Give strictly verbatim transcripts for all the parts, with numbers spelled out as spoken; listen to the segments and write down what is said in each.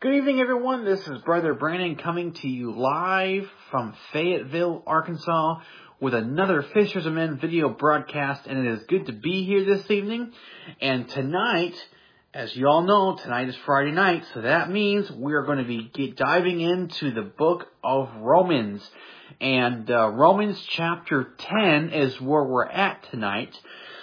Good evening, everyone. This is Brother Brandon coming to you live from Fayetteville, Arkansas with another Fishers of Men video broadcast, and it is good to be here this evening. And tonight, as you all know, tonight is Friday night, so that means we are going to be get diving into the book of Romans. And uh, Romans chapter ten is where we're at tonight.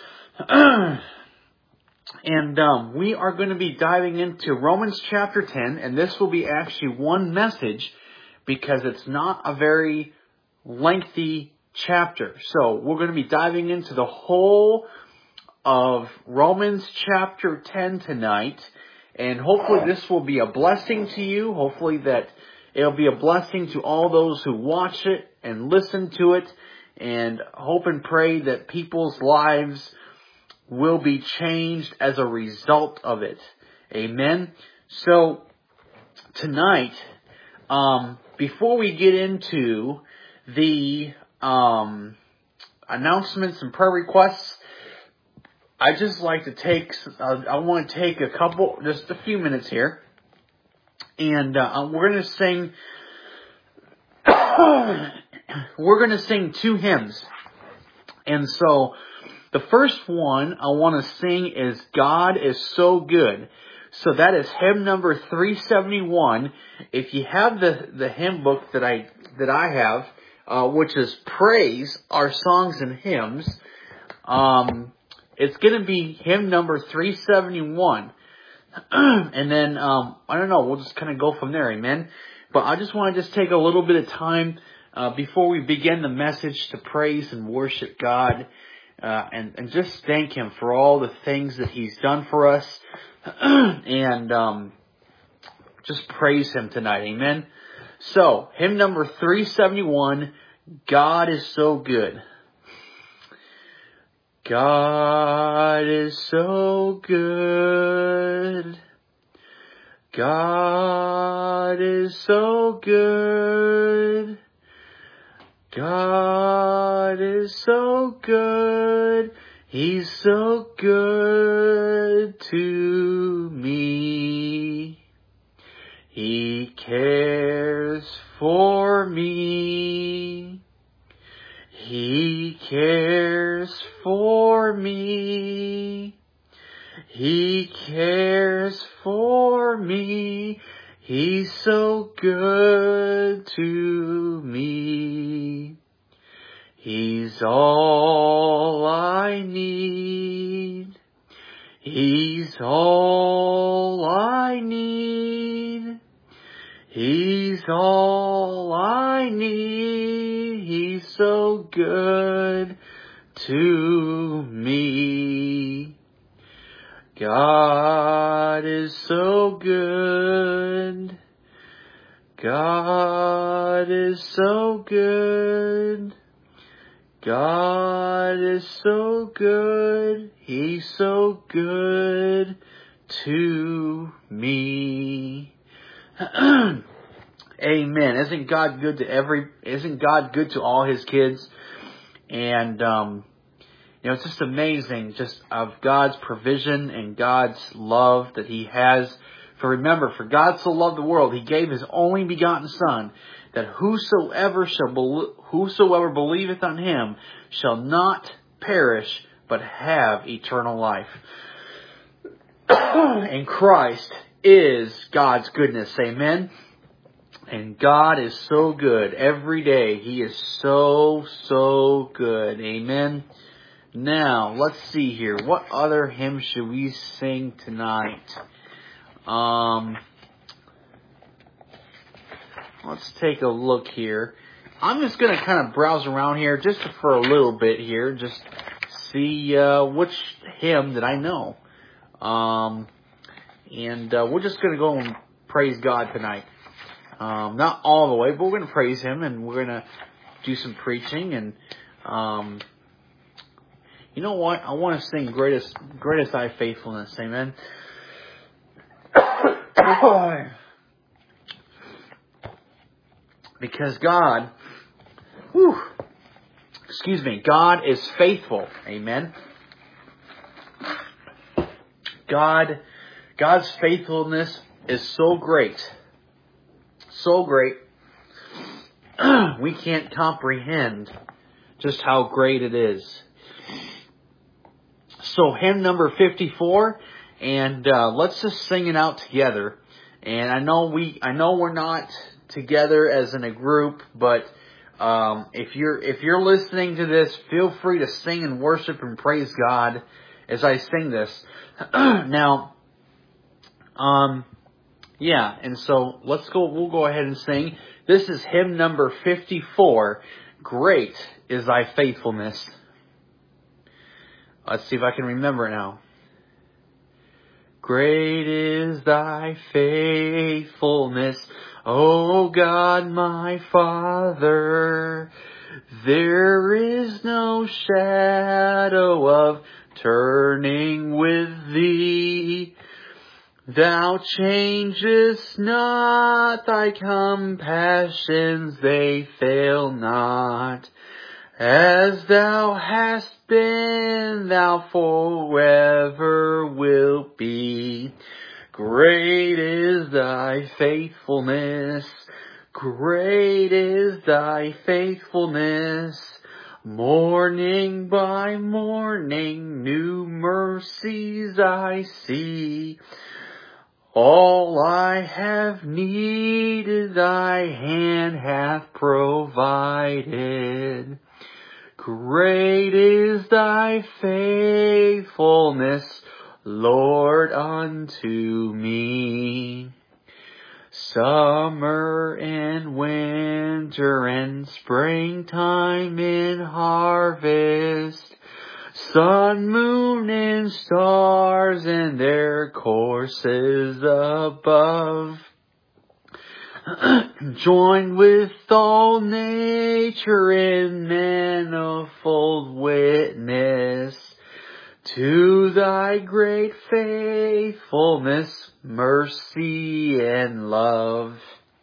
And um, we are going to be diving into Romans chapter ten, and this will be actually one message because it's not a very lengthy chapter. So we're going to be diving into the whole of Romans chapter ten tonight, and hopefully this will be a blessing to you. Hopefully that it'll be a blessing to all those who watch it and listen to it, and hope and pray that people's lives will be changed as a result of it. Amen. So tonight, um, before we get into the um, announcements and prayer requests, I just like to take. Uh, I want to take a couple, just a few minutes here, and uh, we're going to sing. we're going to sing two hymns, and so. The first one I want to sing is God is So Good. So that is hymn number three seventy-one. If you have the, the hymn book that I that I have, uh, which is Praise, Our Songs and Hymns, um, it's going to be hymn number three seventy-one. And then, um, I don't know, we'll just kind of go from there, amen? But I just want to just take a little bit of time uh, before we begin the message to praise and worship God. Uh, and, and just thank Him for all the things that He's done for us. and um, just praise Him tonight. Amen. So, hymn number three seventy-one, God is So Good. God is so good. God is so good. God is so good, He's so good to me. He cares for me. He cares for me. He cares for me. He's so good to me. He's all I need. He's all I need. He's all I need. He's so good to me. God is so good. God is so good. God is so good. He's so good to me. Amen. Isn't God good to every, isn't God good to all His kids? And, um, You know, it's just amazing just of God's provision and God's love that He has. For remember, for God so loved the world, He gave His only begotten Son, that whosoever shall be- whosoever believeth on Him shall not perish, but have eternal life. And Christ is God's goodness. Amen. And God is so good every day. He is so, so good. Amen. Now, let's see here. What other hymn should we sing tonight? Um, let's take a look here. I'm just going to kind of browse around here just for a little bit here. Just see uh, which hymn that I know. Um, and uh, we're just going to go and praise God tonight. Um, not all the way, but we're going to praise Him, and we're going to do some preaching. And um you know what? I want to sing Greatest Greatest Thy Faithfulness. Amen. Because God, whew, excuse me, God is faithful. Amen. God, God's faithfulness is so great. So great. We can't comprehend just how great it is. So hymn number fifty-four, and uh, let's just sing it out together. And I know we, I know we're not together as in a group, but um, if you're if you're listening to this, feel free to sing and worship and praise God as I sing this. Now, um, yeah, and so let's go. We'll go ahead and sing. This is hymn number fifty-four. Great is thy faithfulness. Let's see if I can remember it now. Great is thy faithfulness, O God my Father. There is no shadow of turning with thee. Thou changest not, thy compassions, they fail not. As thou hast been, thou forever wilt be. Great is thy faithfulness. Great is thy faithfulness. Morning by morning, new mercies I see. All I have needed, thy hand hath provided. Great is thy faithfulness, Lord, unto me. Summer and winter and springtime and harvest, sun, moon, and stars and their courses above, join with all nature in manifold witness to thy great faithfulness, mercy, and love.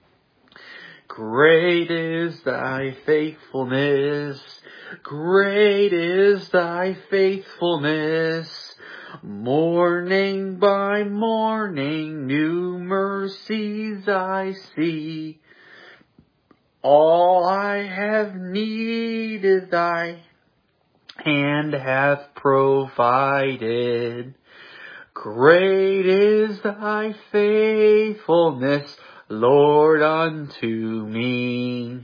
Great is thy faithfulness. Great is thy faithfulness. Morning by morning, new mercies I see. All I have needed, thy hand hath provided. Great is thy faithfulness, Lord, unto me.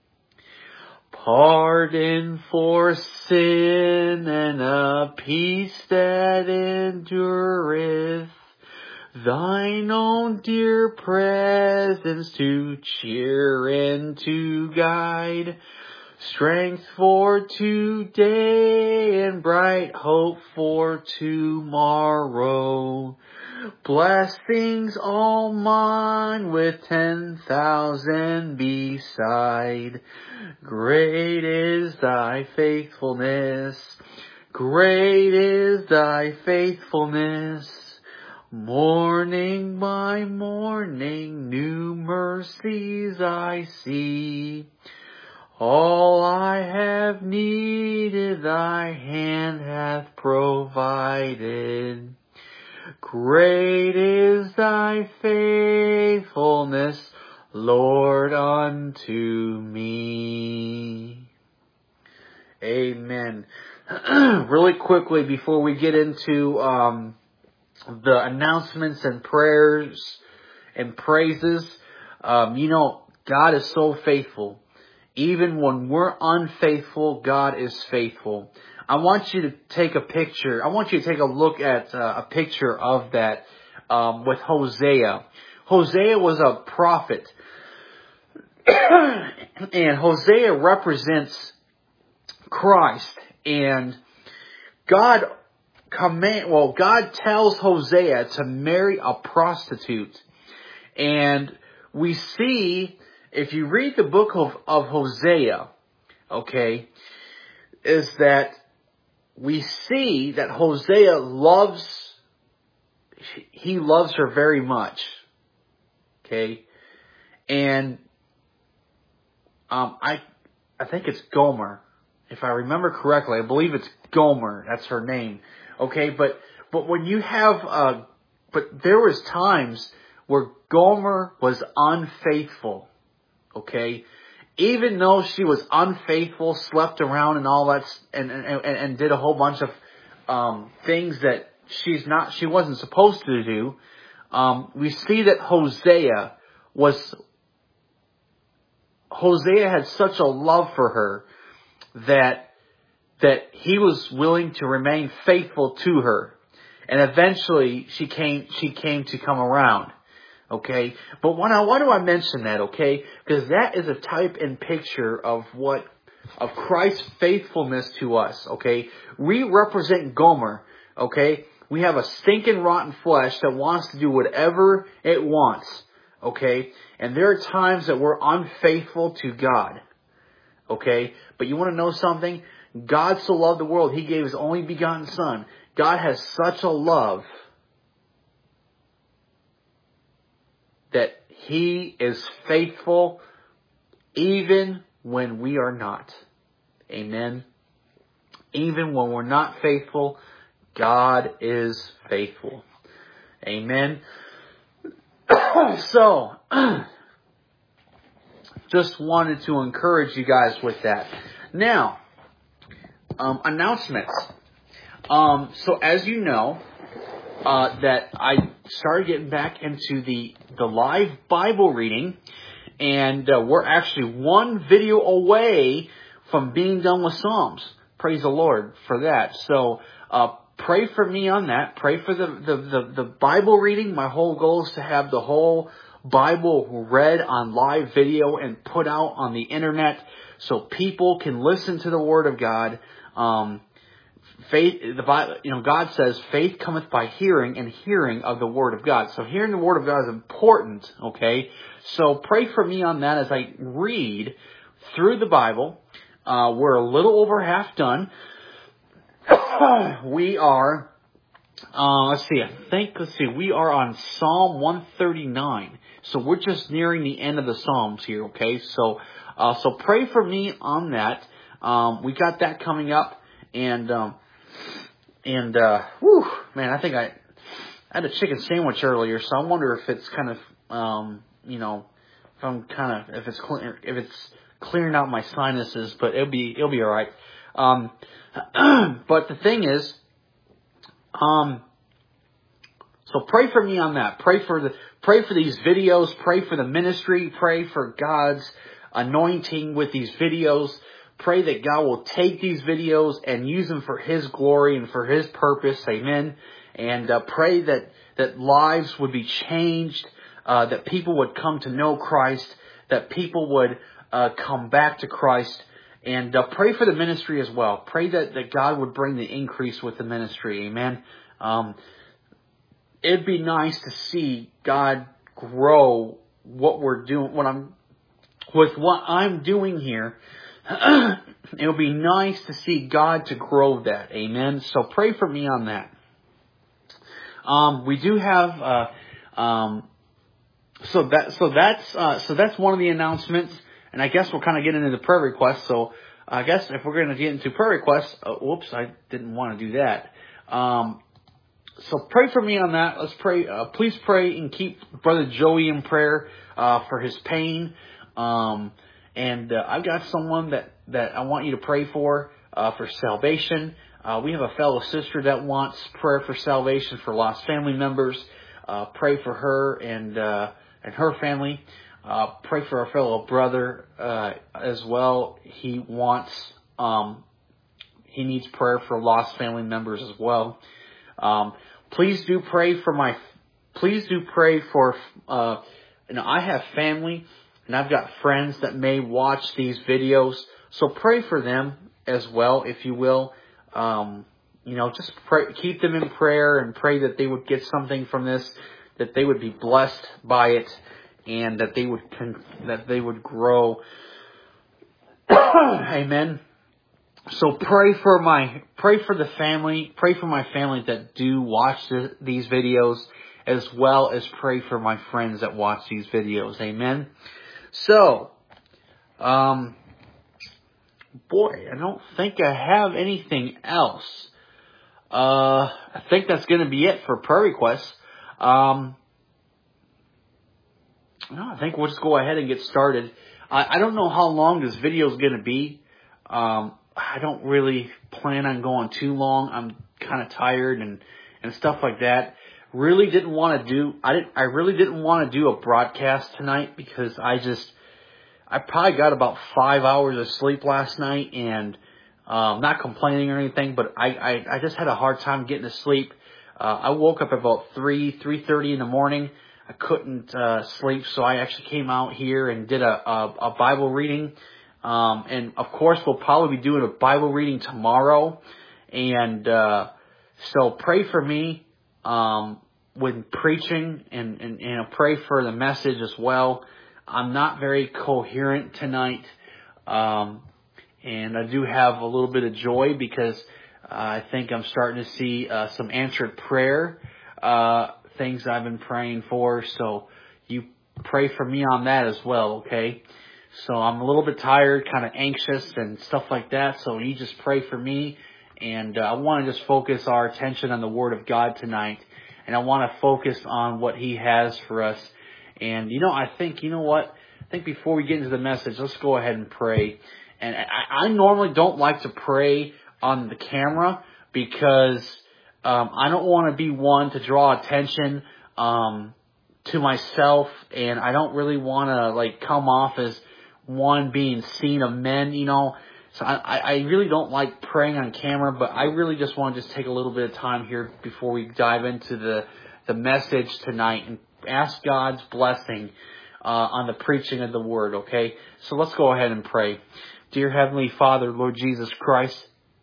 Pardon for sin and a peace that endureth, thine own dear presence to cheer and to guide, strength for today and bright hope for tomorrow. Blessings all mine with ten thousand beside. Great is thy faithfulness. Great is thy faithfulness. Morning by morning, new mercies I see. All I have needed, thy hand hath provided. Great is thy faithfulness, Lord, unto me. Amen. Really quickly before we get into um, the announcements and prayers and praises, um, you know, God is so faithful. Even when we're unfaithful, God is faithful. I want you to take a picture. I want you to take a look at uh, a picture of that um, with Hosea. Hosea was a prophet. And Hosea represents Christ. And God command, well, God tells Hosea to marry a prostitute. And we see, if you read the book of, of Hosea, okay, is that we see that Hosea loves, he loves her very much. Okay. And, um, I, I think it's Gomer. If I remember correctly, I believe it's Gomer. That's her name. Okay. But, but when you have, uh, but there was times where Gomer was unfaithful. Okay? Even though she was unfaithful, slept around and all that, and, and, and did a whole bunch of um, things that she's not, she wasn't supposed to do, um, we see that Hosea was, Hosea had such a love for her that, that he was willing to remain faithful to her. And eventually she came, she came to come around. Okay, but why, why do I mention that? Okay, because that is a type and picture of what, of Christ's faithfulness to us. Okay, we represent Gomer. Okay, we have a stinking rotten flesh that wants to do whatever it wants. Okay, and there are times that we're unfaithful to God. Okay, but you want to know something? God so loved the world, He gave His only begotten Son. God has such a love that He is faithful even when we are not. Amen. Even when we're not faithful, God is faithful. Amen. So, just wanted to encourage you guys with that. Now, um, announcements. Um, so as you know, Uh, that I started getting back into the, the live Bible reading, and uh, we're actually one video away from being done with Psalms. Praise the Lord for that. So uh, pray for me on that. Pray for the, the, the, the Bible reading. My whole goal is to have the whole Bible read on live video and put out on the internet so people can listen to the Word of God. Um, Faith, the Bible, you know, God says, faith cometh by hearing, and hearing of the Word of God. So hearing the Word of God is important, okay? So pray for me on that as I read through the Bible. Uh, we're a little over half done. We are, uh, let's see, I think, let's see, we are on Psalm one thirty-nine. So we're just nearing the end of the Psalms here, okay? So, uh, so pray for me on that. Um, we got that coming up, and, um, And, uh, whew, man, I think I, I had a chicken sandwich earlier, so I wonder if it's kind of, um, you know, if I'm kind of, if it's clear, if it's clearing out my sinuses, but it'll be, it'll be alright. Um, but the thing is, um, so pray for me on that. Pray for the, pray for these videos, pray for the ministry, pray for God's anointing with these videos. Pray that God will take these videos and use them for His glory and for His purpose. Amen. And uh, pray that, that lives would be changed, uh, that people would come to know Christ, that people would uh, come back to Christ. And uh, pray for the ministry as well. Pray that, that God would bring the increase with the ministry. Amen. Um, it'd be nice to see God grow what we're doing, what I'm, with what I'm doing here. It would be nice to see God to grow that. Amen. So pray for me on that. Um, we do have, uh, um, so that, so that's, uh, so that's one of the announcements. And I guess we'll kind of get into the prayer requests. So I guess if we're going to get into prayer requests, uh, whoops, I didn't want to do that. Um, so pray for me on that. Let's pray. Uh, please pray and keep Brother Joey in prayer, uh, for his pain. Um, And uh, I've got someone that, that I want you to pray for, uh, for salvation. Uh, we have a fellow sister that wants prayer for salvation for lost family members. Uh, pray for her and, uh, and her family. Uh, pray for our fellow brother, uh, as well. He wants, um, he needs prayer for lost family members as well. Um, please do pray for my, please do pray for, uh, you know, I have family. And I've got friends that may watch these videos. So pray for them as well, if you will. Um, you know, just pray, keep them in prayer and pray that they would get something from this, that they would be blessed by it, and that they would, that they would grow. Amen. So pray for my, pray for the family, pray for my family that do watch the, these videos, as well as pray for my friends that watch these videos. Amen. So, um, boy, I don't think I have anything else. Uh, I think that's going to be it for prayer requests. Um, No, I think we'll just go ahead and get started. I, I don't know how long this video is going to be. Um, I don't really plan on going too long. I'm kind of tired and, and stuff like that. Really didn't want to do, I didn't, I really didn't want to do a broadcast tonight because I just, I probably got about five hours of sleep last night, and um, not complaining or anything, but I, I, I just had a hard time getting to sleep. Uh, I woke up about three, three thirty in the morning. I couldn't uh, sleep, so I actually came out here and did a, a, a Bible reading. Um, and of course, we'll probably be doing a Bible reading tomorrow. And uh, so pray for me um, when preaching, and, and, and pray for the message as well. I'm not very coherent tonight, um, and I do have a little bit of joy because uh, I think I'm starting to see uh, some answered prayer, uh, things I've been praying for. So you pray for me on that as well, okay? So I'm a little bit tired, kind of anxious and stuff like that. So you just pray for me, and uh, I want to just focus our attention on the Word of God tonight, and I want to focus on what He has for us. And, you know, I think, you know what? I think before we get into the message, let's go ahead and pray. And I, I normally don't like to pray on the camera because um, I don't want to be one to draw attention um, to myself. And I don't really want to, like, come off as one being seen of men, you know. So I, I really don't like praying on camera, but I really just want to just take a little bit of time here before we dive into the, the message tonight and ask God's blessing uh, on the preaching of the Word, okay? So let's go ahead and pray. Dear Heavenly Father, Lord Jesus Christ,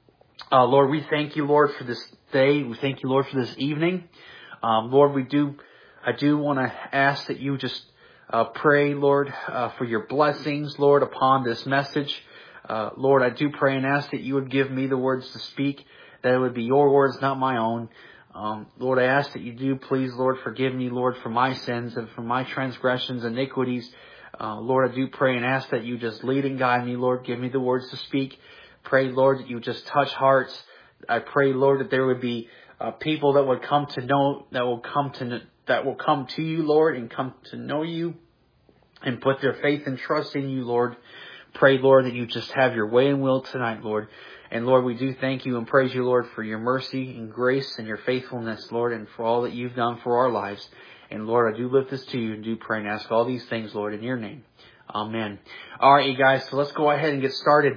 uh, Lord, we thank you, Lord, for this day. We thank you, Lord, for this evening. Um, Lord, we do, I do want to ask that you just uh, pray, Lord, uh, for your blessings, Lord, upon this message. Uh, Lord, I do pray and ask that you would give me the words to speak, that it would be your words, not my own. Um, Lord, I ask that you do, please, Lord, forgive me, Lord, for my sins and for my transgressions, iniquities. Uh, Lord, I do pray and ask that you just lead and guide me, Lord. Give me the words to speak. Pray, Lord, that you just touch hearts. I pray, Lord, that there would be uh, people that would come to know, that will come to, that will come to you, Lord, and come to know you and put their faith and trust in you, Lord. Pray, Lord, that you just have your way and will tonight, Lord. And Lord, we do thank you and praise you, Lord, for your mercy and grace and your faithfulness, Lord, and for all that you've done for our lives. And Lord, I do lift this to you and do pray and ask all these things, Lord, in your name. Amen. All right, you guys, so let's go ahead and get started.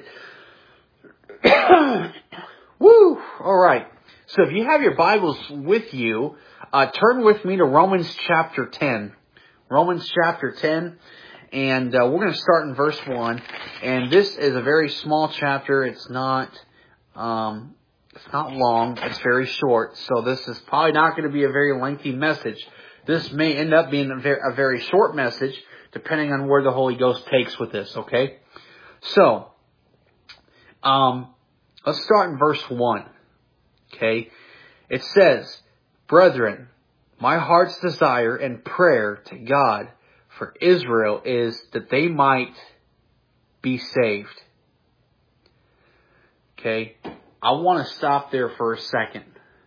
Woo! All right. So if you have your Bibles with you, uh, turn with me to Romans chapter ten. Romans chapter ten. And uh, we're going to start in verse one. And this is a very small chapter. It's not um, it's not long. It's very short. So this is probably not going to be a very lengthy message. This may end up being a very, a very short message, depending on where the Holy Ghost takes with this, okay? So, um, let's start in verse one, okay? It says, "Brethren, my heart's desire and prayer to God for Israel is that they might be saved." Okay, I want to stop there for a second.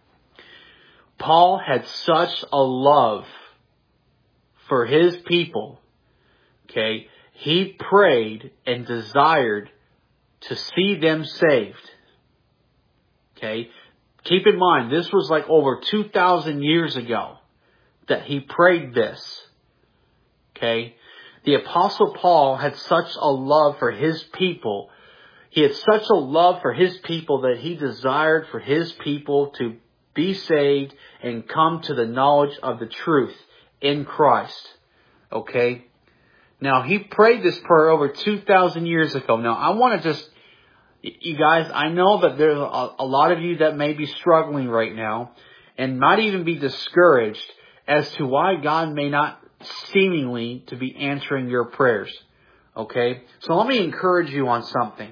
Paul had such a love for his people. Okay, he prayed and desired to see them saved. Okay, keep in mind, this was like over two thousand years ago that he prayed this. Okay, the Apostle Paul had such a love for his people. He had such a love for his people that he desired for his people to be saved and come to the knowledge of the truth in Christ. Okay, now he prayed this prayer over two thousand years ago. Now I want to just, you guys, I know that there's a, a lot of you that may be struggling right now and might even be discouraged as to why God may not seemingly to be answering your prayers. Okay? So let me encourage you on something.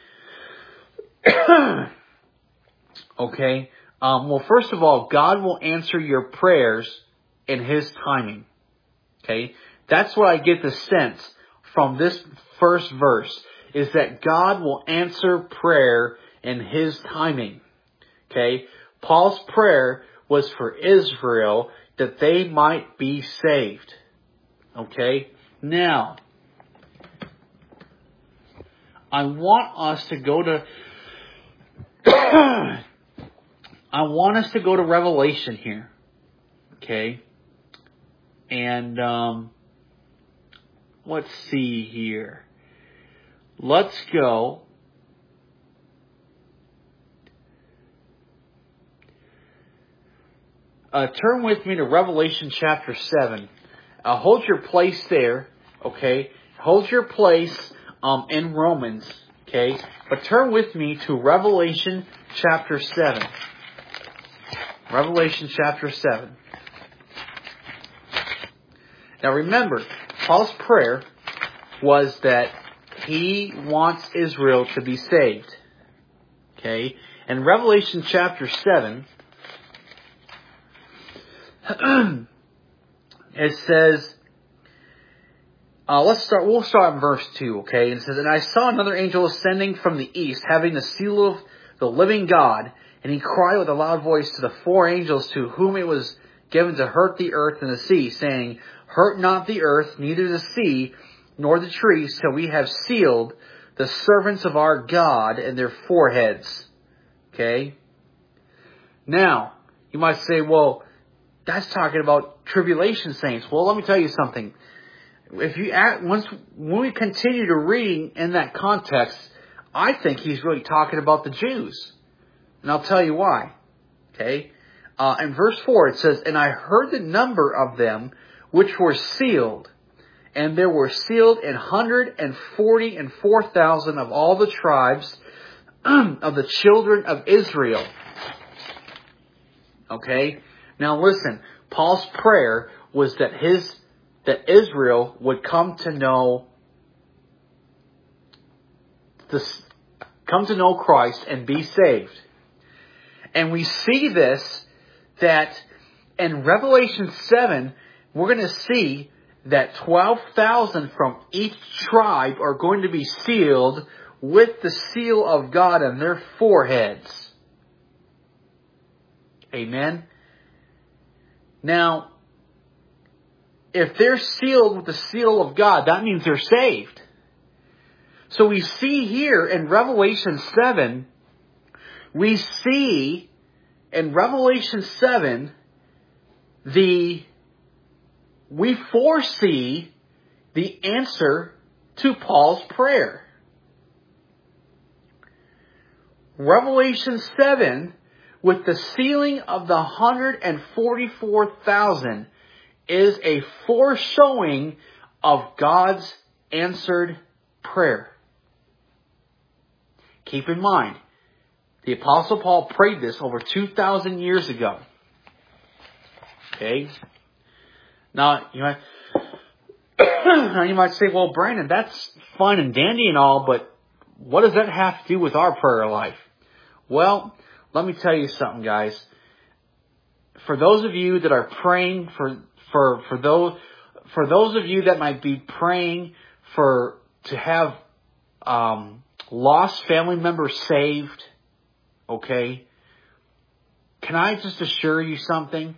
Okay? Um, well, first of all, God will answer your prayers in His timing. Okay? That's what I get the sense from this first verse, is that God will answer prayer in His timing. Okay? Paul's prayer was for Israel, that they might be saved. Okay? Now, I want us to go to... I want us to go to Revelation here. Okay? And, um... let's see here. Let's go... Uh, turn with me to Revelation chapter seven. Uh, hold your place there, okay? Hold your place um, in Romans, okay? But turn with me to Revelation chapter seven. Revelation chapter seven. Now remember, Paul's prayer was that he wants Israel to be saved, okay? In Revelation chapter seven... it says, uh, let's start, we'll start in verse two, okay? And it says, and I saw another angel ascending from the east, having the seal of the living God, and he cried with a loud voice to the four angels to whom it was given to hurt the earth and the sea, saying, hurt not the earth, neither the sea, nor the trees, till we have sealed the servants of our God in their foreheads. Okay? Now, you might say, well, that's talking about tribulation saints. Well, let me tell you something. If you act, once when we continue to read in that context, I think he's really talking about the Jews, and I'll tell you why. Okay, uh, in verse four it says, "And I heard the number of them which were sealed, and there were sealed an hundred and forty and four thousand of all the tribes of the children of Israel." Okay. Now listen, Paul's prayer was that his that Israel would come to know this, come to know Christ and be saved. And we see this that in Revelation seven, we're going to see that twelve thousand from each tribe are going to be sealed with the seal of God on their foreheads. Amen. Now, if they're sealed with the seal of God, that means they're saved. So we see here in Revelation seven, we see in Revelation seven, the, we foresee the answer to Paul's prayer. Revelation seven, with the sealing of the one hundred forty-four thousand, is a foreshowing of God's answered prayer. Keep in mind, the Apostle Paul prayed this over two thousand years ago. Okay? Now, you might, now you might say, well, Brandon, that's fine and dandy and all, but what does that have to do with our prayer life? Well, let me tell you something, guys. For those of you that are praying for for for those for those of you that might be praying for to have um, lost family members saved, okay? Can I just assure you something?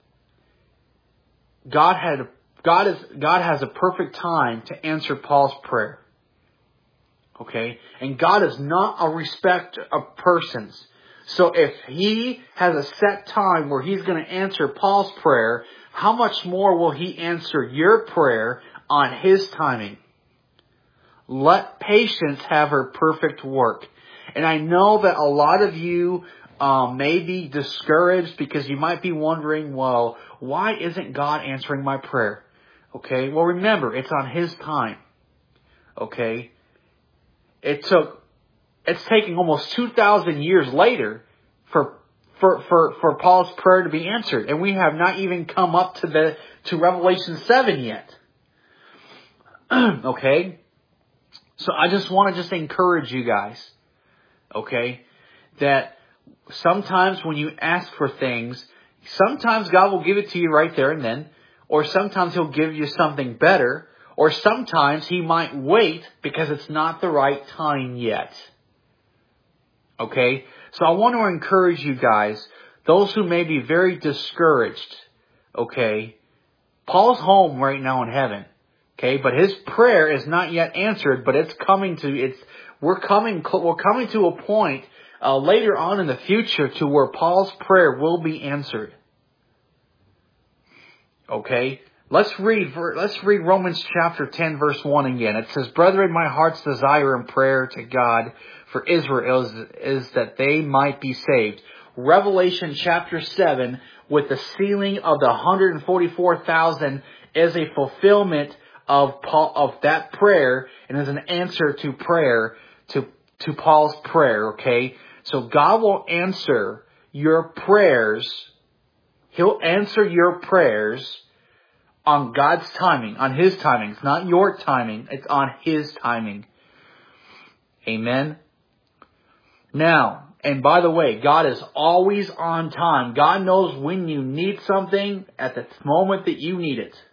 God had God is God has a perfect time to answer Paul's prayer. Okay? And God is not a respecter of persons. So if he has a set time where he's going to answer Paul's prayer, how much more will he answer your prayer on his timing? Let patience have her perfect work. And I know that a lot of you um, may be discouraged because you might be wondering, well, why isn't God answering my prayer? Okay, well remember, it's on his time. Okay, it took It's taking almost two thousand years later for, for, for, for Paul's prayer to be answered. And we have not even come up to the, to Revelation seven yet. Okay? So I just want to just encourage you guys. Okay? That sometimes when you ask for things, sometimes God will give it to you right there and then. Or sometimes He'll give you something better. Or sometimes He might wait because it's not the right time yet. Okay, so I want to encourage you guys, those who may be very discouraged, okay, Paul's home right now in heaven. Okay, but his prayer is not yet answered, but it's coming to, it's, we're coming, we're coming to a point, uh, later on in the future to where Paul's prayer will be answered. Okay, let's read, let's read Romans chapter ten verse one again. It says, "Brethren, my heart's desire and prayer to God for Israel is, is that they might be saved." Revelation chapter seven, with the sealing of the one hundred forty-four thousand, is a fulfillment of Paul, of that prayer, and is an answer to prayer, to, to Paul's prayer, okay? So God will answer your prayers. He'll answer your prayers on God's timing, on His timing. It's not your timing, it's on His timing. Amen? Now, and by the way, God is always on time. God knows when you need something at the moment that you need it.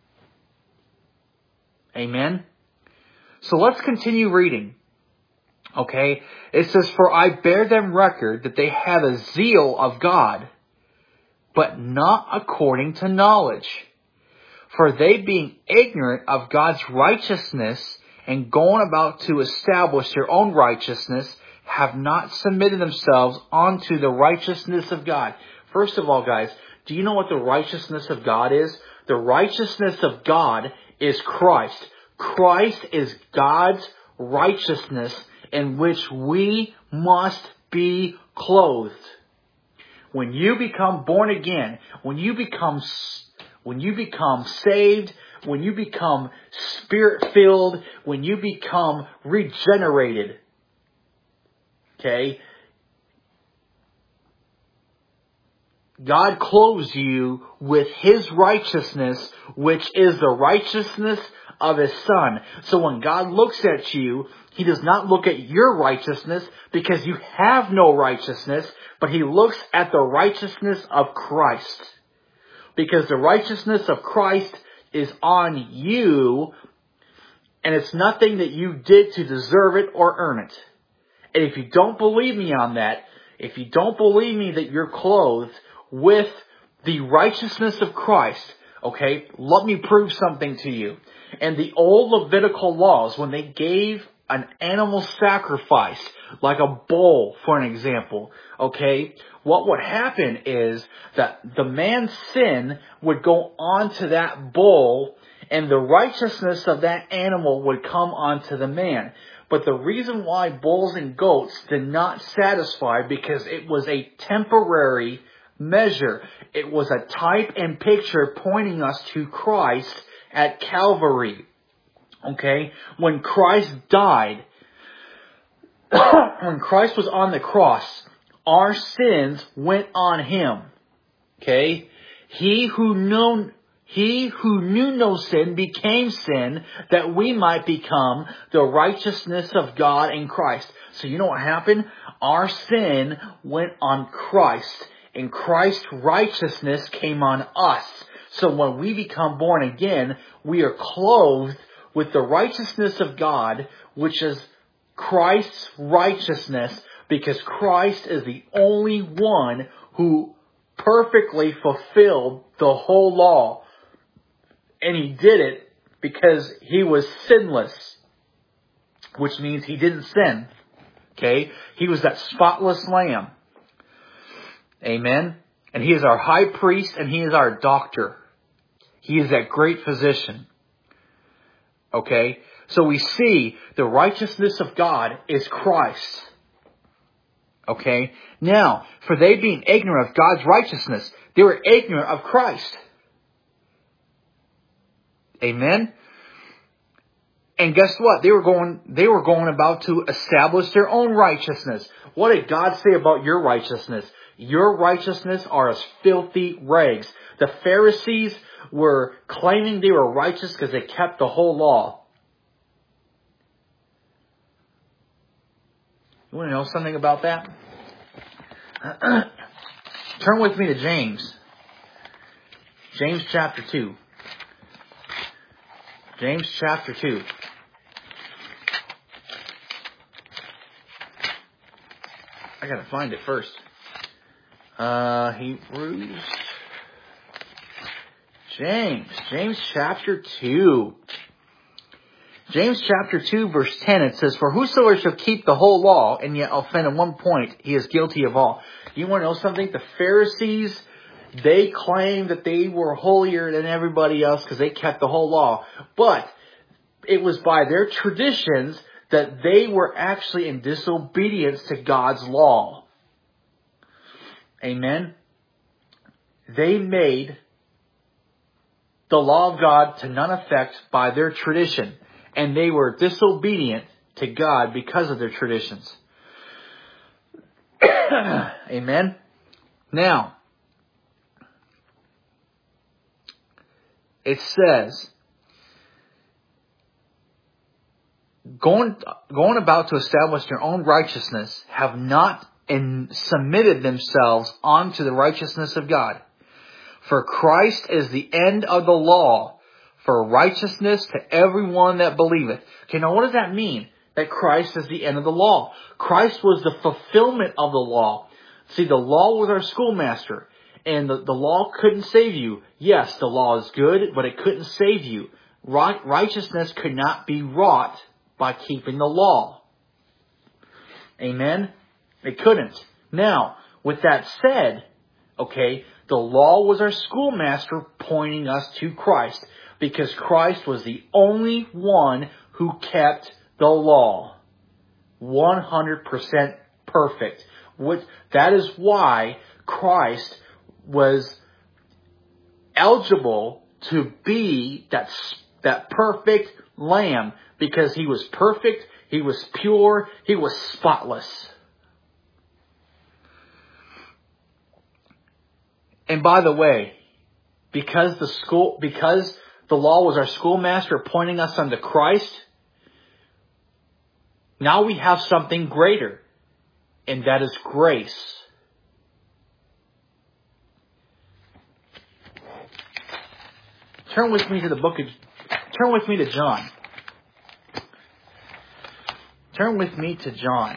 Amen? So let's continue reading. Okay? It says, "For I bear them record that they have a zeal of God, but not according to knowledge. For they, being ignorant of God's righteousness and going about to establish their own righteousness, have not submitted themselves unto the righteousness of God." First of all, guys, do you know what the righteousness of God is? The righteousness of God is Christ. Christ is God's righteousness in which we must be clothed. When you become born again, when you become, when you become saved, when you become Spirit-filled, when you become regenerated, okay, God clothes you with His righteousness, which is the righteousness of His Son. So when God looks at you, He does not look at your righteousness because you have no righteousness, but He looks at the righteousness of Christ. Because the righteousness of Christ is on you, and it's nothing that you did to deserve it or earn it. And if you don't believe me on that, if you don't believe me that you're clothed with the righteousness of Christ, okay, let me prove something to you. In the old Levitical laws, when they gave an animal sacrifice, like a bull, for an example, okay, what would happen is that the man's sin would go onto that bull, and the righteousness of that animal would come onto the man. But the reason why bulls and goats did not satisfy, because it was a temporary measure. It was a type and picture pointing us to Christ at Calvary. Okay? When Christ died, when Christ was on the cross, our sins went on Him. Okay? He who knew, he who knew no sin became sin, that we might become the righteousness of God in Christ. So you know what happened? Our sin went on Christ, and Christ's righteousness came on us. So when we become born again, we are clothed with the righteousness of God, which is Christ's righteousness, because Christ is the only one who perfectly fulfilled the whole law. And He did it because He was sinless, which means He didn't sin. Okay? He was that spotless lamb. Amen? And He is our high priest, and He is our doctor. He is that great physician. Okay? So we see the righteousness of God is Christ. Okay? Now, for they being ignorant of God's righteousness, they were ignorant of Christ. Amen? And guess what? They were going, they were going about to establish their own righteousness. What did God say about your righteousness? Your righteousness are as filthy rags. The Pharisees were claiming they were righteous because they kept the whole law. You want to know something about that? Turn with me to James. James chapter two. James chapter two. I gotta find it first. Uh, Hebrews James. James chapter two. James chapter two verse ten, it says, "For whosoever shall keep the whole law and yet offend in one point, he is guilty of all." You want to know something? The Pharisees, they claimed that they were holier than everybody else because they kept the whole law. But it was by their traditions that they were actually in disobedience to God's law. Amen? They made the law of God to none effect by their tradition. And they were disobedient to God because of their traditions. Amen? Now, it says, going, going about to establish their own righteousness, have not in, submitted themselves unto the righteousness of God. For Christ is the end of the law, for righteousness to everyone that believeth. Okay, now what does that mean? That Christ is the end of the law. Christ was the fulfillment of the law. See, the law was our schoolmaster. And the, the law couldn't save you. Yes, the law is good, but it couldn't save you. Right, righteousness could not be wrought by keeping the law. Amen? It couldn't. Now, with that said, okay, the law was our schoolmaster pointing us to Christ. Because Christ was the only one who kept the law. one hundred percent perfect. What, that is why Christ was eligible to be that, that perfect lamb. Because he was perfect, he was pure, he was spotless. And by the way, because the school, because the law was our schoolmaster pointing us unto Christ, now we have something greater, and that is grace. Turn with me to the book of, turn with me to John. Turn with me to John.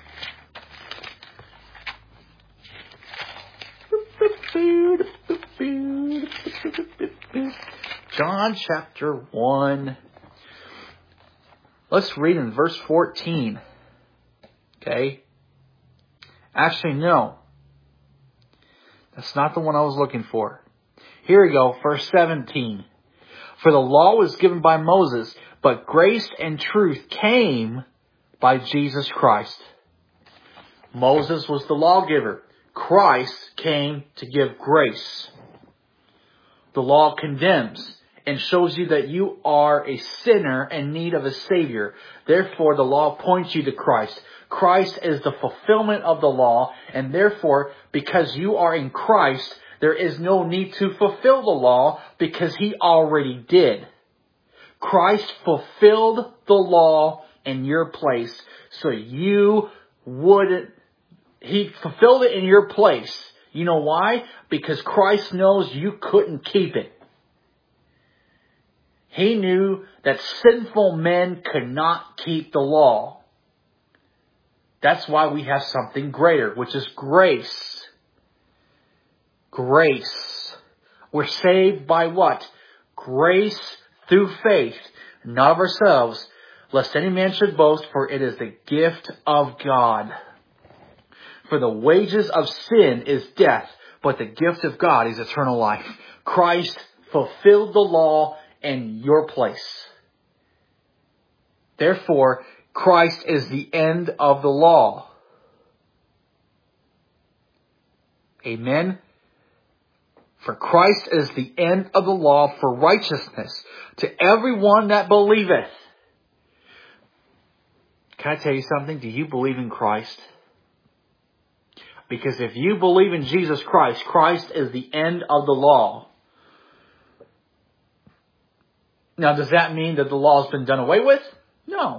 John chapter one. Let's read in verse fourteen. Okay. Actually, no. That's not the one I was looking for. Here we go. Verse seventeen. For the law was given by Moses, but grace and truth came by Jesus Christ. Moses was the lawgiver. Christ came to give grace. The law condemns and shows you that you are a sinner in need of a Savior. Therefore, the law points you to Christ. Christ is the fulfillment of the law, and therefore, because you are in Christ, there is no need to fulfill the law because He already did. Christ fulfilled the law in your place, so you wouldn't. He fulfilled it in your place. You know why? Because Christ knows you couldn't keep it. He knew that sinful men could not keep the law. That's why we have something greater, which is grace. Grace. We're saved by what? Grace through faith, not of ourselves, lest any man should boast, for it is the gift of God. For the wages of sin is death, but the gift of God is eternal life. Christ fulfilled the law in your place. Therefore, Christ is the end of the law. Amen. For Christ is the end of the law for righteousness to everyone that believeth. Can I tell you something? Do you believe in Christ? Because if you believe in Jesus Christ, Christ is the end of the law. Now, does that mean that the law has been done away with? No.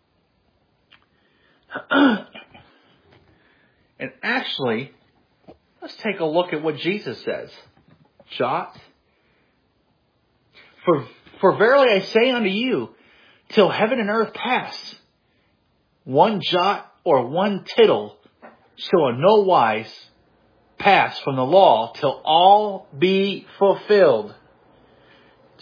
And actually, let's take a look at what Jesus says. Jot. For, for verily I say unto you, till heaven and earth pass, one jot or one tittle shall in no wise pass from the law till all be fulfilled.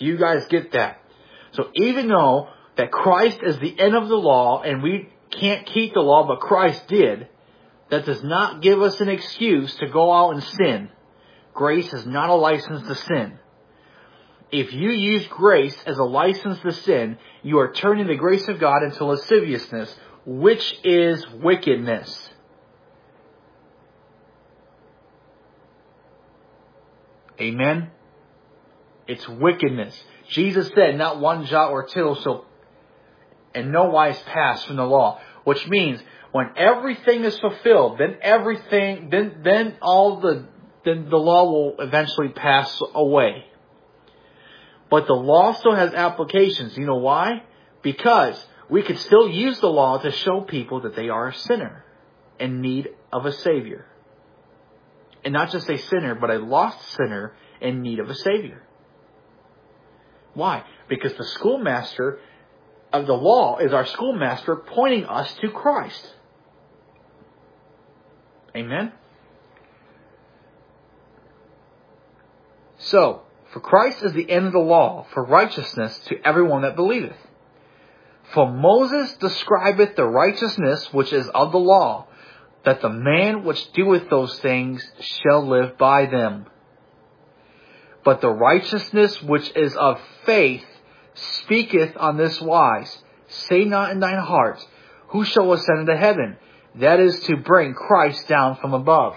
Do you guys get that? So even though that Christ is the end of the law and we can't keep the law, but Christ did, that does not give us an excuse to go out and sin. Grace is not a license to sin. If you use grace as a license to sin, you are turning the grace of God into lasciviousness, which is wickedness. Amen? It's wickedness. Jesus said, not one jot or tittle shall in no wise pass from the law. Which means, when everything is fulfilled, then everything, then, then all the, then the law will eventually pass away. But the law still has applications. You know why? Because we could still use the law to show people that they are a sinner in need of a Savior. And not just a sinner, but a lost sinner in need of a Savior. Why? Because the schoolmaster of the law is our schoolmaster pointing us to Christ. Amen? So, for Christ is the end of the law, for righteousness to everyone that believeth. For Moses describeth the righteousness which is of the law, that the man which doeth those things shall live by them. But the righteousness which is of faith speaketh on this wise, say not in thine heart, who shall ascend into heaven? That is to bring Christ down from above.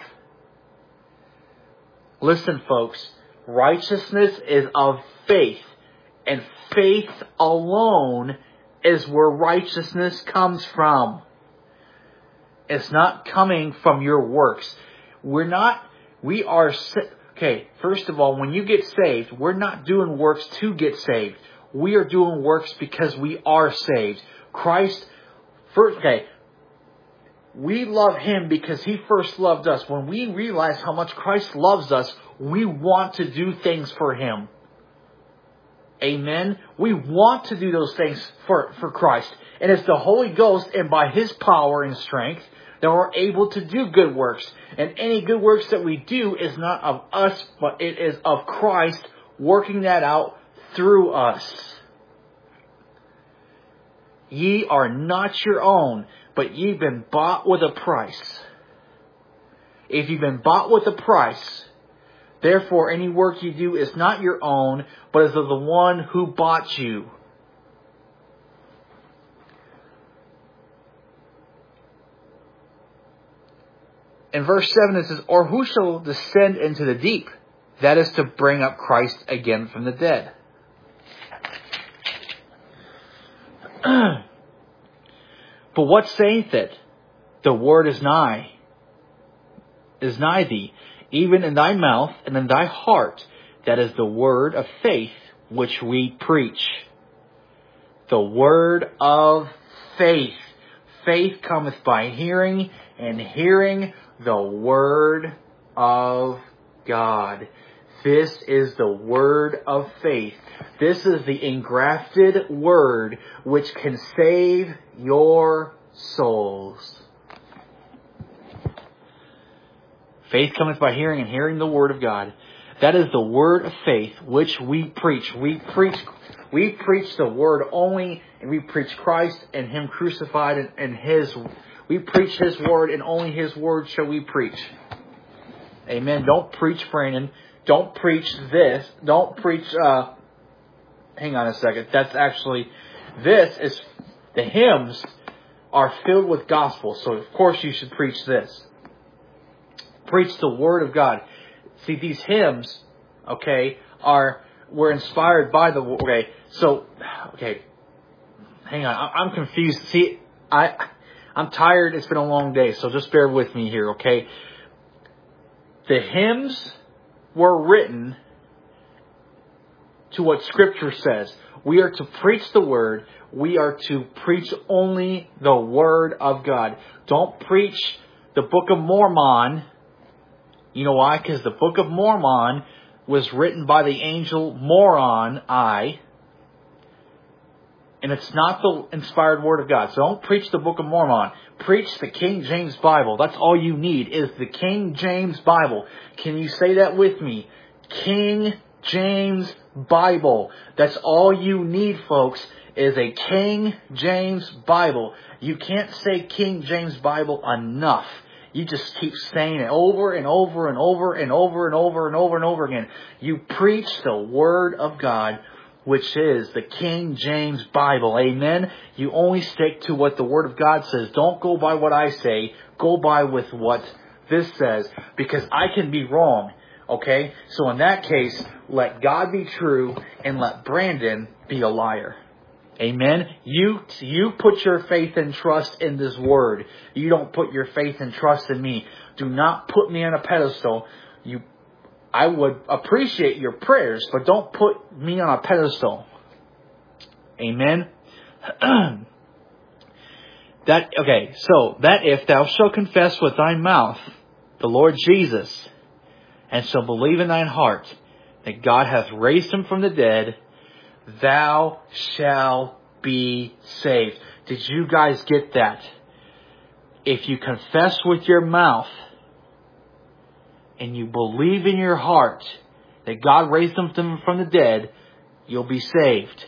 Listen, folks. Righteousness is of faith. And faith alone is where righteousness comes from. It's not coming from your works. We're not, we are, okay, first of all, when you get saved, we're not doing works to get saved. We are doing works because we are saved. Christ, first, okay, we love Him because He first loved us. When we realize how much Christ loves us, we want to do things for Him. Amen? We want to do those things for, for Christ. And it's the Holy Ghost and by His power and strength that we're able to do good works. And any good works that we do is not of us, but it is of Christ working that out through us. Ye are not your own, but ye've been bought with a price. If you've been bought with a price, therefore any work you do is not your own, but is of the one who bought you. In verse seven it says, or who shall descend into the deep? That is to bring up Christ again from the dead. But what saith it? The word is nigh, is nigh thee, even in thy mouth and in thy heart. That is the word of faith which we preach. The word of faith. Faith cometh by hearing, and hearing the word of God. This is the word of faith. This is the engrafted word which can save your souls. Faith cometh by hearing, and hearing the word of God. That is the word of faith which we preach. We preach we preach the word only, and we preach Christ and Him crucified and, and His. We preach His word, and only His word shall we preach. Amen. Don't preach, Brandon. Don't preach this. Don't preach, uh, hang on a second. That's actually, this is, the hymns are filled with gospel. So of course you should preach this. Preach the word of God. See, these hymns, okay, are, were inspired by the, okay, so, okay, hang on. I'm confused. See, I, I'm tired. It's been a long day. So just bear with me here, okay? The hymns were written to what Scripture says. We are to preach the Word. We are to preach only the Word of God. Don't preach the Book of Mormon. You know why? Because the Book of Mormon was written by the angel Moron I. And it's not the inspired Word of God. So don't preach the Book of Mormon. Preach the King James Bible. That's all you need is the King James Bible. Can you say that with me? King James Bible. That's all you need, folks, is a King James Bible. You can't say King James Bible enough. You just keep saying it over and over and over and over and over and over and over again. You preach the Word of God, which is the King James Bible. Amen? You only stick to what the Word of God says. Don't go by what I say. Go by with what this says. Because I can be wrong. Okay? So in that case, let God be true and let Brandon be a liar. Amen? You, you put your faith and trust in this Word. You don't put your faith and trust in me. Do not put me on a pedestal. You I would appreciate your prayers, but don't put me on a pedestal. Amen? that Okay, so that if thou shalt confess with thy mouth the Lord Jesus, and shalt believe in thine heart that God hath raised him from the dead, thou shalt be saved. Did you guys get that? If you confess with your mouth and you believe in your heart that God raised him from the dead, you'll be saved.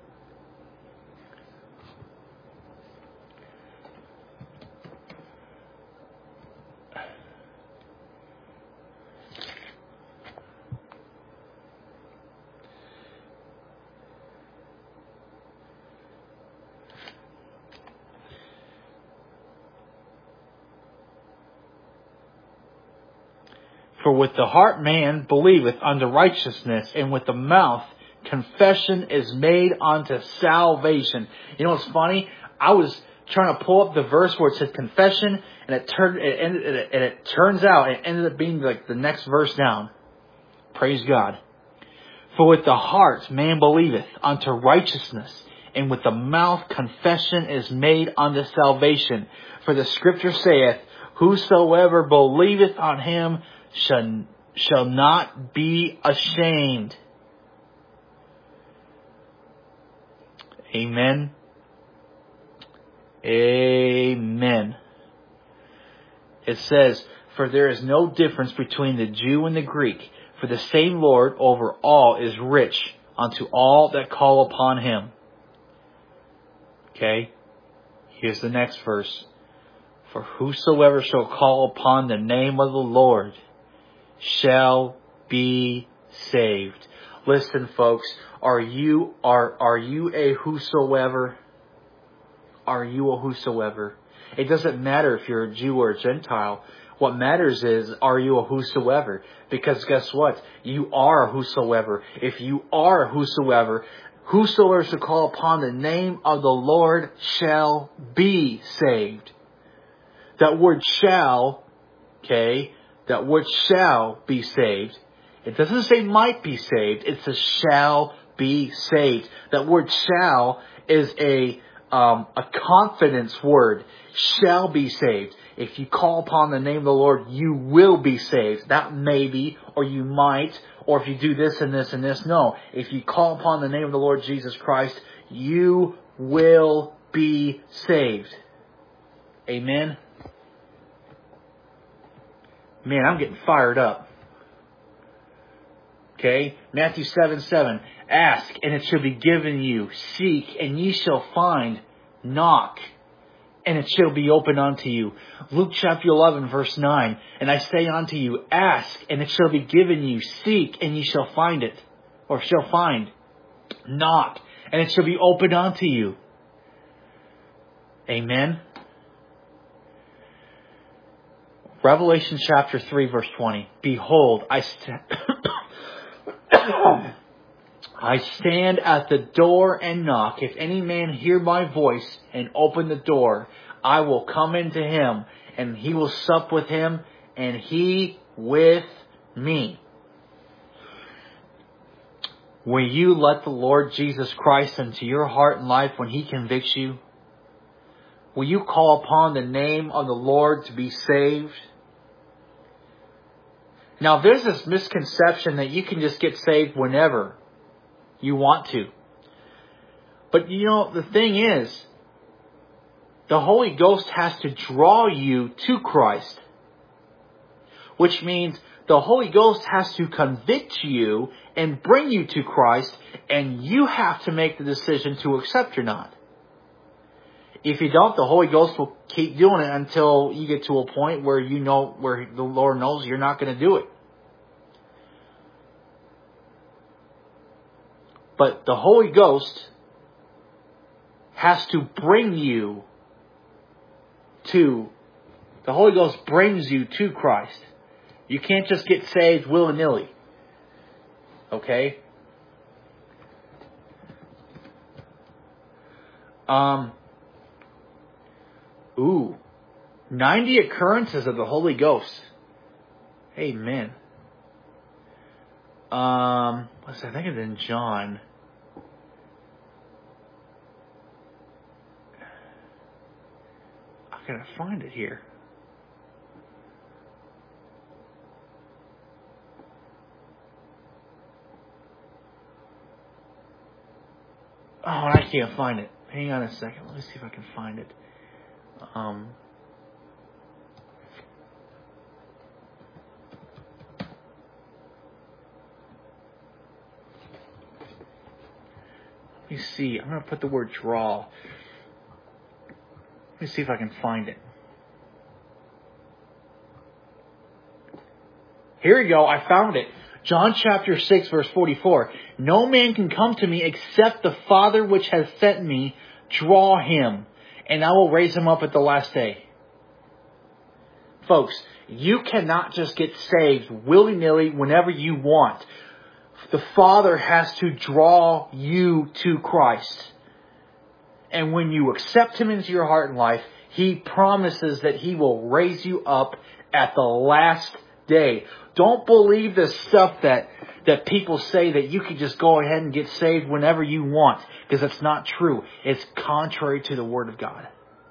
For with the heart man believeth unto righteousness, and with the mouth confession is made unto salvation. You know what's funny? I was trying to pull up the verse where it said confession, and it turned, it ended, and it turns out it ended up being like the next verse down. Praise God. For with the heart man believeth unto righteousness, and with the mouth confession is made unto salvation. For the Scripture saith, whosoever believeth on him shall, shall not be ashamed. Amen. Amen. It says, for there is no difference between the Jew and the Greek, for the same Lord over all is rich unto all that call upon him. Okay. Here's the next verse. For whosoever shall call upon the name of the Lord shall be saved. Listen, folks, are you are are you a whosoever? Are you a whosoever? It doesn't matter if you're a Jew or a Gentile. What matters is, are you a whosoever? Because guess what? You are a whosoever. If you are a whosoever, whosoever shall call upon the name of the Lord shall be saved. That word shall, okay, that word shall be saved. It doesn't say might be saved. It says shall be saved. That word shall is a um, a confidence word. Shall be saved. If you call upon the name of the Lord, you will be saved. Not maybe, or you might, or if you do this and this and this. No. If you call upon the name of the Lord Jesus Christ, you will be saved. Amen. Man, I'm getting fired up. Okay? Matthew seven seven. Ask, and it shall be given you. Seek, and ye shall find. Knock, and it shall be opened unto you. Luke chapter eleven, verse nine. And I say unto you, ask, and it shall be given you. Seek, and ye shall find it. Or shall find. Knock, and it shall be opened unto you. Amen. Revelation chapter three, verse twenty. Behold, I stand... I stand at the door and knock. If any man hear my voice and open the door, I will come into him, and he will sup with him, and he with me. Will you let the Lord Jesus Christ into your heart and life when he convicts you? Will you call upon the name of the Lord to be saved? Now, there's this misconception that you can just get saved whenever you want to. But, you know, the thing is, the Holy Ghost has to draw you to Christ. Which means the Holy Ghost has to convict you and bring you to Christ, and you have to make the decision to accept or not. If you don't, the Holy Ghost will keep doing it until you get to a point where you know, where the Lord knows you're not going to do it. But the Holy Ghost has to bring you to, the Holy Ghost brings you to Christ. You can't just get saved willy-nilly. Okay? Um. Ooh. ninety occurrences of the Holy Ghost. Amen. Um, let's see, I think it's in John. I gotta find it here. Oh, I can't find it. Hang on a second. Let me see if I can find it. Um... Let me see. I'm going to put the word draw. Let me see if I can find it. Here we go. I found it. John chapter six, verse forty-four. No man can come to me except the Father which has sent me draw him, and I will raise him up at the last day. Folks, you cannot just get saved willy-nilly whenever you want. The Father has to draw you to Christ. And when you accept Him into your heart and life, He promises that He will raise you up at the last day. Don't believe the stuff that, that people say that you can just go ahead and get saved whenever you want. Because that's not true. It's contrary to the Word of God.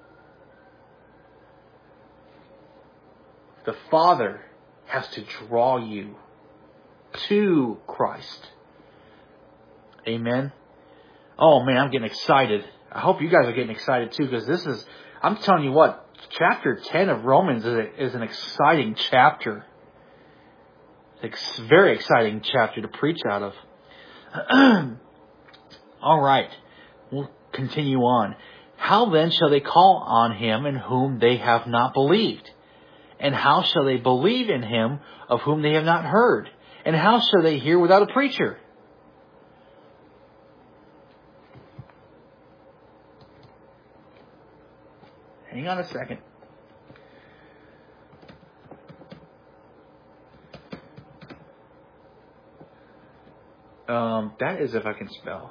The Father has to draw you to Christ. Amen. Oh man, I'm getting excited. I hope you guys are getting excited too, because this is, I'm telling you what, chapter ten of Romans is, a, is an exciting chapter. It's a very exciting chapter to preach out of. All right, we'll continue on. How then shall they call on Him in whom they have not believed? And how shall they believe in Him of whom they have not heard? And how shall they hear without a preacher? Hang on a second. Um, that is if I can spell.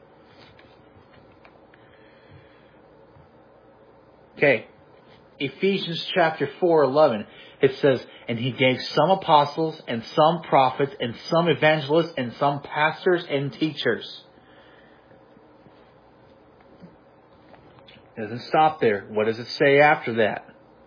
Okay. Ephesians chapter four, eleven. It says, and He gave some apostles and some prophets and some evangelists and some pastors and teachers. It doesn't stop there. What does it say after that?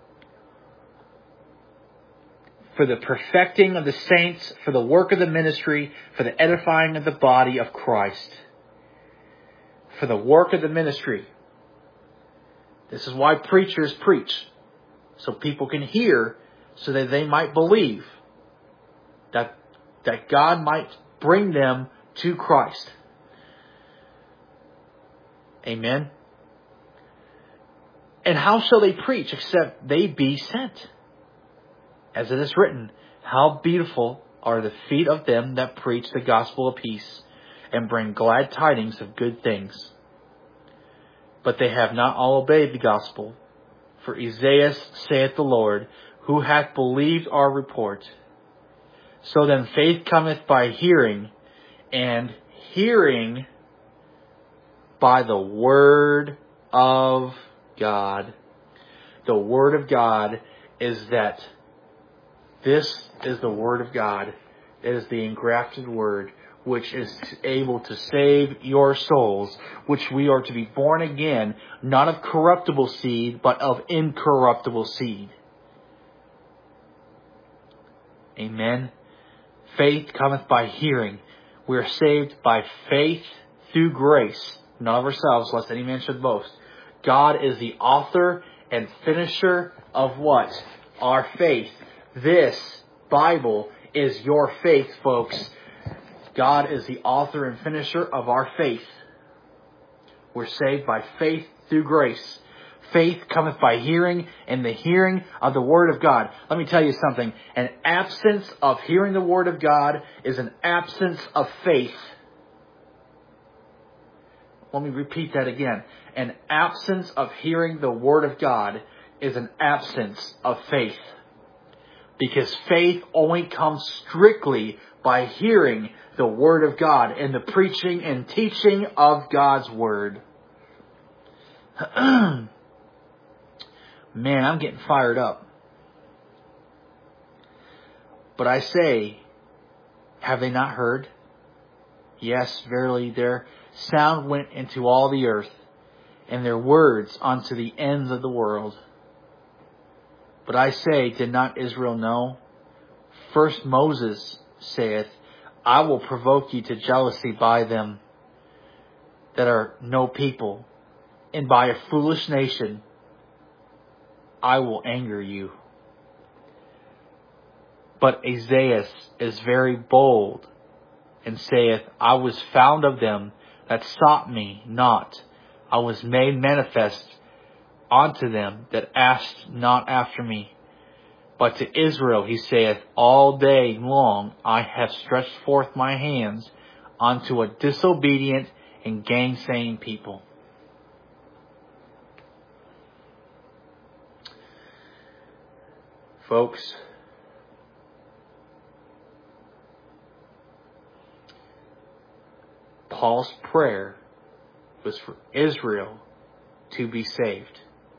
For the perfecting of the saints, for the work of the ministry, for the edifying of the body of Christ. For the work of the ministry. This is why preachers preach. So people can hear, so that they might believe. That, that God might bring them to Christ. Amen. And how shall they preach except they be sent? As it is written, how beautiful are the feet of them that preach the gospel of peace and bring glad tidings of good things. But they have not all obeyed the gospel. For Isaiah saith the Lord, who hath believed our report? So then faith cometh by hearing, and hearing by the word of God. The word of God is that this is the word of God. It is the engrafted word, which is able to save your souls, which we are to be born again, not of corruptible seed, but of incorruptible seed. Amen. Faith cometh by hearing. We are saved by faith through grace, not of ourselves, lest any man should boast. God is the author and finisher of what? Our faith. This Bible is your faith, folks. God is the author and finisher of our faith. We're saved by faith through grace. Faith cometh by hearing, and the hearing of the Word of God. Let me tell you something. An absence of hearing the Word of God is an absence of faith. Let me repeat that again. An absence of hearing the Word of God is an absence of faith. Because faith only comes strictly by hearing the Word of God and the preaching and teaching of God's Word. Man, I'm getting fired up. But I say, have they not heard? Yes, verily, their sound went into all the earth, and their words unto the ends of the world. But I say, did not Israel know? First Moses saith, I will provoke you to jealousy by them that are no people, and by a foolish nation I will anger you. But Isaiah is very bold, and saith, I was found of them that sought me not. I was made manifest unto them that asked not after me. But to Israel he saith, all day long I have stretched forth my hands unto a disobedient and gainsaying people. Folks, Paul's prayer was for Israel to be saved.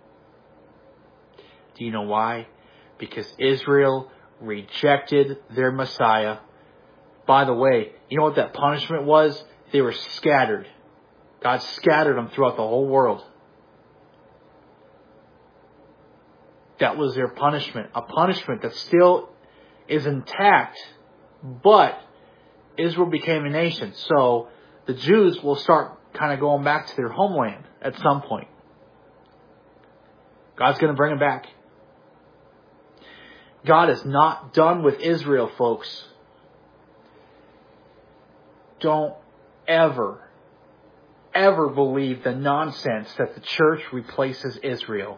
Do you know why? Because Israel rejected their Messiah. By the way, you know what that punishment was? They were scattered. God scattered them throughout the whole world. That was their punishment. A punishment that still is intact. But Israel became a nation. So the Jews will start kind of going back to their homeland at some point. God's going to bring them back. God is not done with Israel, folks. Don't ever, ever believe the nonsense that the church replaces Israel.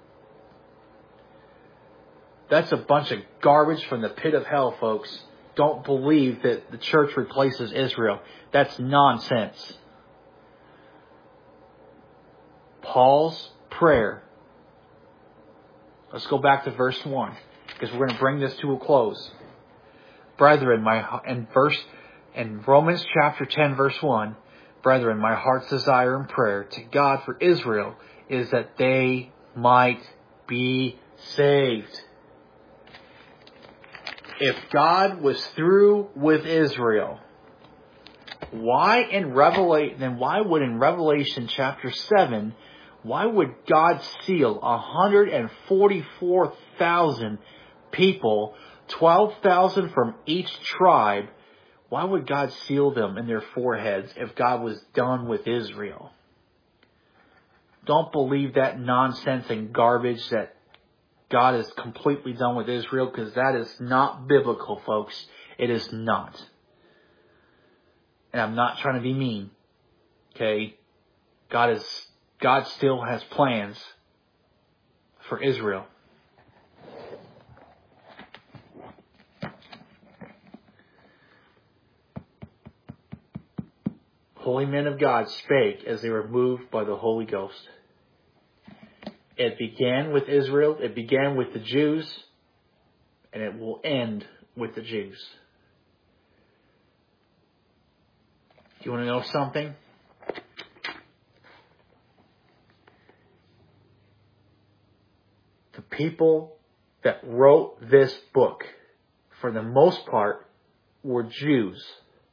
That's a bunch of garbage from the pit of hell, folks. Don't believe that the church replaces Israel. That's nonsense. Paul's prayer. Let's go back to verse one. Because we're going to bring this to a close. Brethren, my in verse in Romans chapter ten, verse one, brethren, my heart's desire and prayer to God for Israel is that they might be saved. If God was through with Israel, why in Revelation? Then why would in Revelation chapter seven, why would God seal one hundred forty-four thousand people, twelve thousand from each tribe? Why would God seal them in their foreheads if God was done with Israel? Don't believe that nonsense and garbage that God is completely done with Israel, because that is not biblical, folks. It is not. And I'm not trying to be mean. Okay? God is God still has plans for Israel. Holy men of God spake as they were moved by the Holy Ghost. It began with Israel. It began with the Jews. And it will end with the Jews. Do you want to know something? The people that wrote this book, for the most part, were Jews.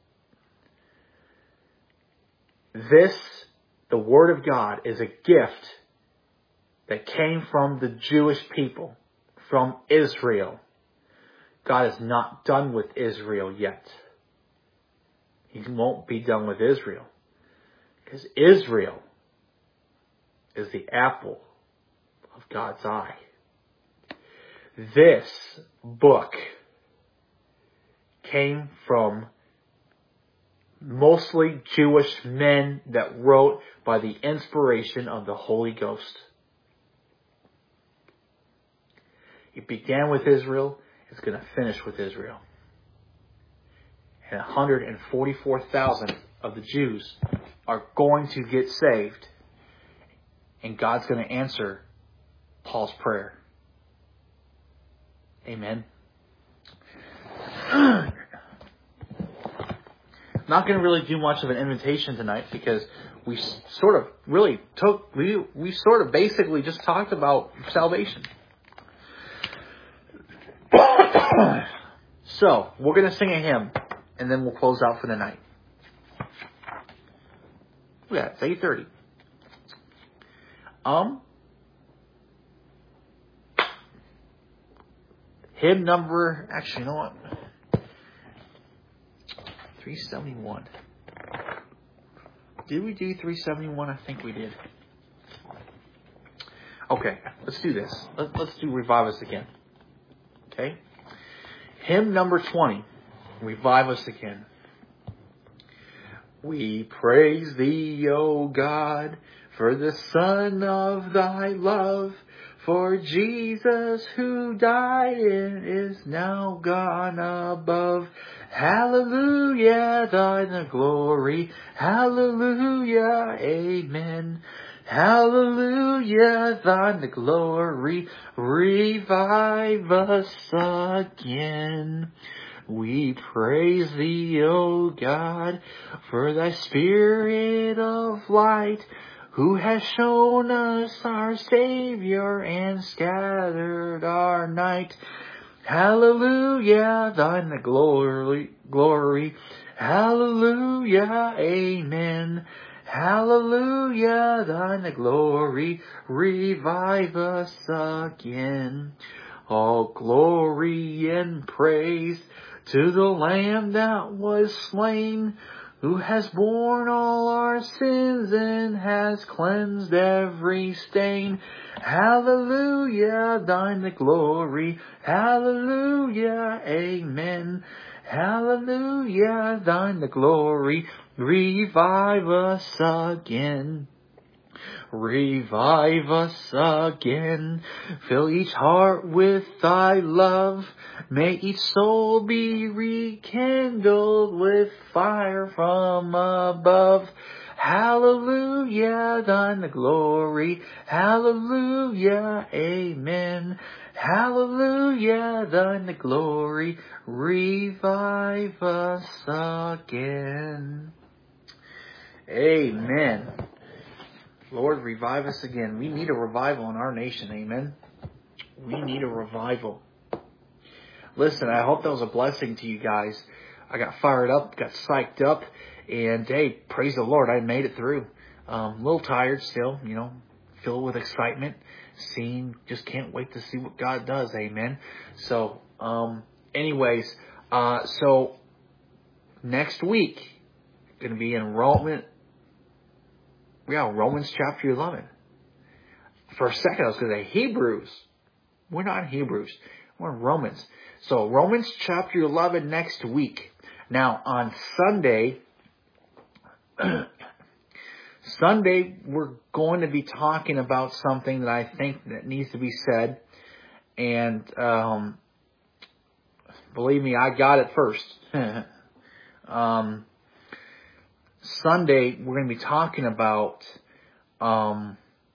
This, the Word of God, is a gift that came from the Jewish people, from Israel. God is not done with Israel yet. He won't be done with Israel. Because Israel is the apple of God's eye. This book came from mostly Jewish men that wrote by the inspiration of the Holy Ghost. It began with Israel. It's going to finish with Israel. And one hundred forty-four thousand of the Jews are going to get saved. And God's going to answer Paul's prayer. Amen. I'm not going to really do much of an invitation tonight because we sort of really took, we, we sort of basically just talked about salvation. So, we're going to sing a hymn and then we'll close out for the night. Yeah, it's eight thirty. Um, hymn number, actually, you know what? three seventy-one. Did we do three seventy-one? I think we did. Okay, let's do this. Let's, let's do Revive Us Again. Okay? Hymn number twenty. Revive Us Again. We praise Thee, O God, for the Son of Thy love, for Jesus who died and is now gone above. Hallelujah, Thine the glory. Hallelujah, amen. Hallelujah, Thine the glory. Revive us again. We praise Thee, O God, for Thy Spirit of light, who has shown us our Savior and scattered our night. Hallelujah, Thine the glory, glory. Hallelujah, amen. Hallelujah, Thine the glory. Revive us again. All glory and praise to the Lamb that was slain, who has borne all our sins and has cleansed every stain. Hallelujah, Thine the glory. Hallelujah, amen. Hallelujah, Thine the glory. Revive us again. Revive us again. Fill each heart with Thy love. May each soul be rekindled with fire from above. Hallelujah, Thine the glory. Hallelujah, amen. Hallelujah, Thine the glory. Revive us again. Amen. Lord, revive us again. We need a revival in our nation. Amen. We need a revival. Listen, I hope that was a blessing to you guys. I got fired up, got psyched up, and hey, praise the Lord, I made it through. Um, a little tired still, you know, filled with excitement, seeing, just can't wait to see what God does. Amen. So, um, anyways, uh, so next week, going to be in Roman. Yeah, Romans chapter eleven. For a second, I was going to say Hebrews. We're not in Hebrews. We're in Romans. So, Romans chapter eleven next week. Now, on Sunday, Sunday, we're going to be talking about something that I think that needs to be said. And, um, believe me, I got it first. um, Sunday, we're going to be talking about, um,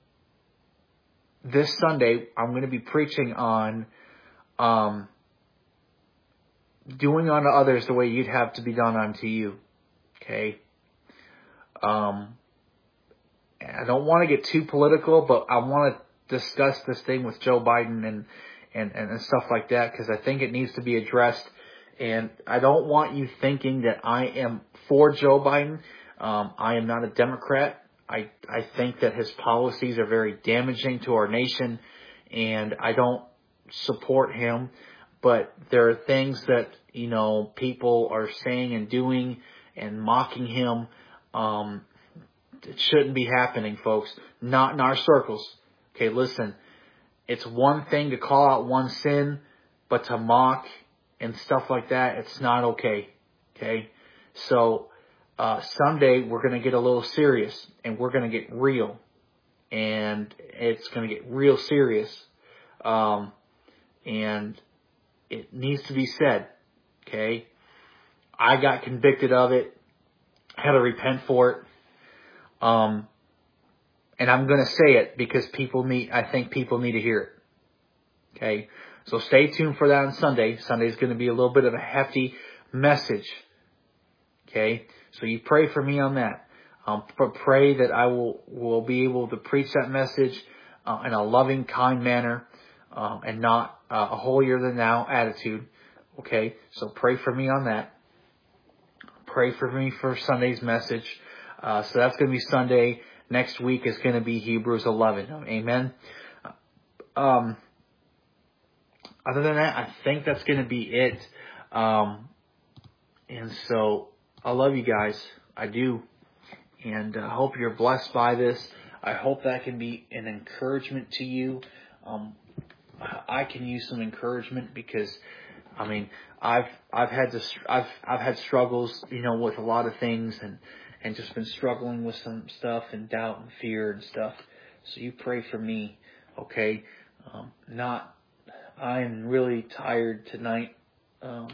this Sunday, I'm going to be preaching on, um, doing unto others the way you'd have to be done unto you. Okay? Um, I don't want to get too political, but I want to discuss this thing with Joe Biden and, and, and stuff like that, because I think it needs to be addressed. And I don't want you thinking that I am for Joe Biden. Um, I am not a Democrat. I, I think that his policies are very damaging to our nation, and I don't support him. But there are things that, you know, people are saying and doing and mocking him. Um, it shouldn't be happening, folks. Not in our circles. Okay, listen. It's one thing to call out one sin, but to mock and stuff like that, it's not okay. Okay? So, uh, Sunday we're going to get a little serious, and we're going to get real, and it's going to get real serious. Um, and it needs to be said. Okay? I got convicted of it, had to repent for it. Um, and I'm going to say it because people need, I think people need to hear it. Okay? So stay tuned for that on Sunday. Sunday's going to be a little bit of a hefty message. Okay? So you pray for me on that. Um, but pray that I will, will be able to preach that message uh, in a loving, kind manner, um, and not uh, a holier than thou attitude. Okay? So pray for me on that. Pray for me for Sunday's message. Uh, so that's going to be Sunday. Next week is going to be Hebrews eleven. Amen. Um, other than that, I think that's going to be it. Um, and so I love you guys. I do. And I uh, hope you're blessed by this. I hope that can be an encouragement to you. Um, I can use some encouragement because, I mean, I've I've had to I've I've had struggles, you know, with a lot of things, and and just been struggling with some stuff and doubt and fear and stuff. So you pray for me, okay? Um, not I'm really tired tonight. Um,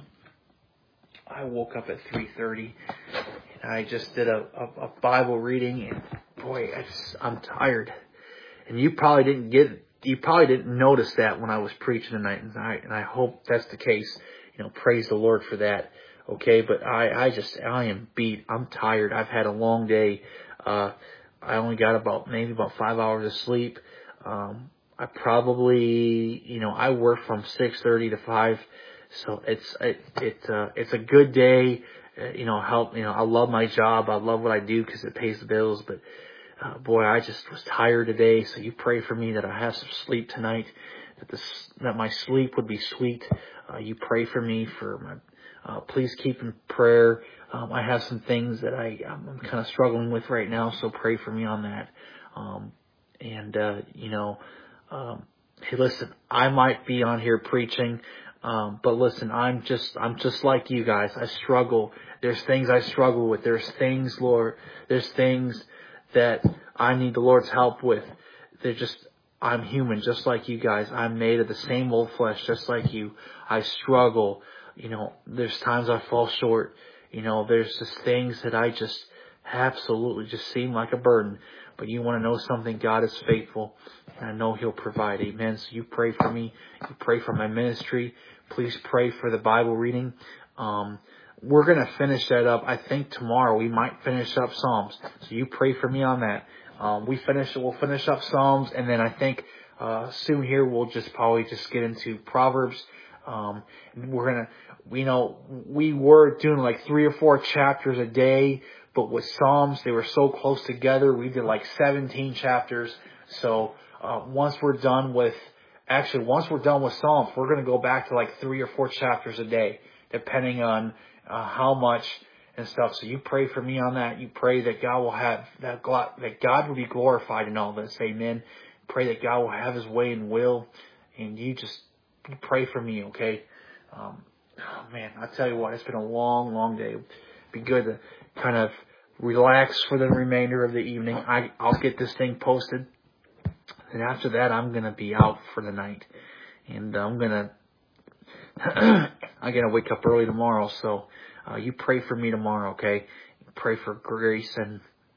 I woke up at three thirty, and I just did a, a, a Bible reading, and boy, I just, I'm tired. And you probably didn't get you probably didn't notice that when I was preaching tonight, and I and I hope that's the case. You know, praise the Lord for that. Okay, but I I just I am beat. I'm tired. I've had a long day. Uh, I only got about maybe about five hours of sleep. Um, I probably you know I work from six thirty to five, so it's it it uh, it's a good day. Uh, you know, help. You know, I love my job. I love what I do because it pays the bills, but. Uh, boy, I just was tired today, so you pray for me that I have some sleep tonight, that this, that my sleep would be sweet. Uh, you pray for me for my, uh, please keep in prayer. Um, I have some things that I, I'm kind of struggling with right now, so pray for me on that. Um, and, uh, you know, um, hey, listen, I might be on here preaching, um, but listen, I'm just, I'm just like you guys. I struggle. There's things I struggle with. There's things, Lord, there's things that I need the Lord's help with. They're just, I'm human, just like you guys. I'm made of the same old flesh, just like you. I struggle. You know, there's times I fall short. You know, there's just things that I just absolutely just seem like a burden. But you want to know something? God is faithful, and I know He'll provide. Amen. So you pray for me. You pray for my ministry. Please pray for the Bible reading. Um, We're going to finish that up. I think tomorrow we might finish up Psalms. So you pray for me on that. Um, we finish, we'll finish up Psalms, and then I think uh, soon here we'll just probably just get into Proverbs. Um, we're going to, we know, we were doing like three or four chapters a day, but with Psalms, they were so close together. We did like seventeen chapters. So uh, once we're done with, actually once we're done with Psalms, we're going to go back to like three or four chapters a day, depending on Uh, how much and stuff. So you pray for me on that. You pray that God will have that God, that God will be glorified in all this. Amen. Pray that God will have His way and will. And you just you pray for me, okay? Um, oh man, I tell you what, it's been a long, long day. It'd be good to kind of relax for the remainder of the evening. I I'll get this thing posted, and after that, I'm gonna be out for the night, and I'm gonna. I'm going to wake up early tomorrow, so uh, you pray for me tomorrow, okay? Pray for grace and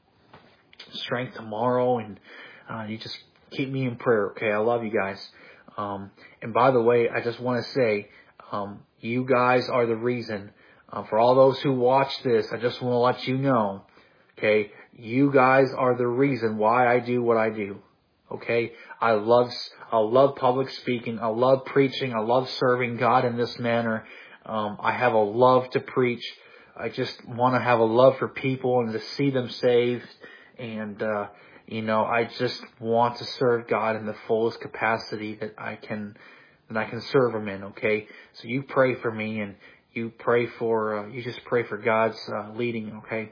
strength tomorrow, and uh, you just keep me in prayer, okay? I love you guys. Um, and by the way, I just want to say, um, you guys are the reason. Uh, for all those who watch this, I just want to let you know, okay? You guys are the reason why I do what I do. Okay, I love I love public speaking. I love preaching. I love serving God in this manner. Um, I have a love to preach. I just want to have a love for people and to see them saved. And uh, you know, I just want to serve God in the fullest capacity that I can that I can serve Him in. Okay, so you pray for me, and you pray for uh, you just pray for God's uh, leading. Okay,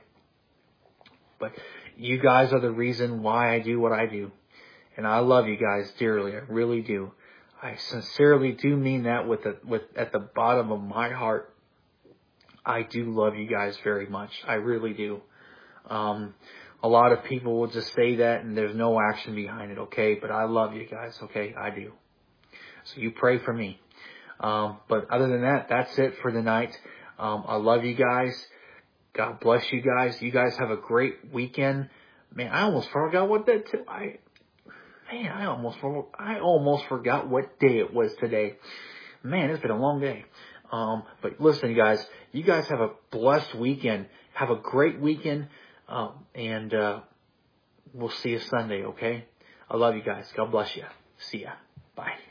but you guys are the reason why I do what I do. And I love you guys dearly. I really do. I sincerely do mean that with the, with at the bottom of my heart. I do love you guys very much. I really do. Um, a lot of people will just say that and there's no action behind it, okay? But I love you guys, okay? I do. So you pray for me. Um, but other than that, that's it for the night. Um, I love you guys. God bless you guys. You guys have a great weekend. Man, I almost forgot what that, t- I, man, I almost, I almost forgot what day it was today. Man, it's been a long day. Um, but listen, you guys, you guys have a blessed weekend. Have a great weekend. Um, and, uh, we'll see you Sunday, okay? I love you guys. God bless you. See ya. Bye.